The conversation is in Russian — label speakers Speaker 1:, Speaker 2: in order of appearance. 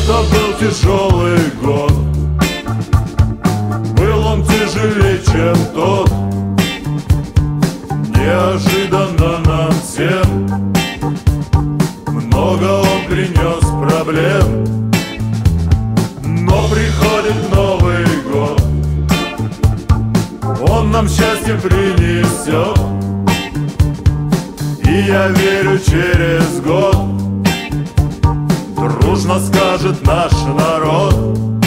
Speaker 1: Это был тяжелый год, был он тяжелее, чем тот. Неожиданно нам всем много он принес проблем. Но приходит Новый год, он нам счастье принесет. И я верю, через год дружно скажет наш народ: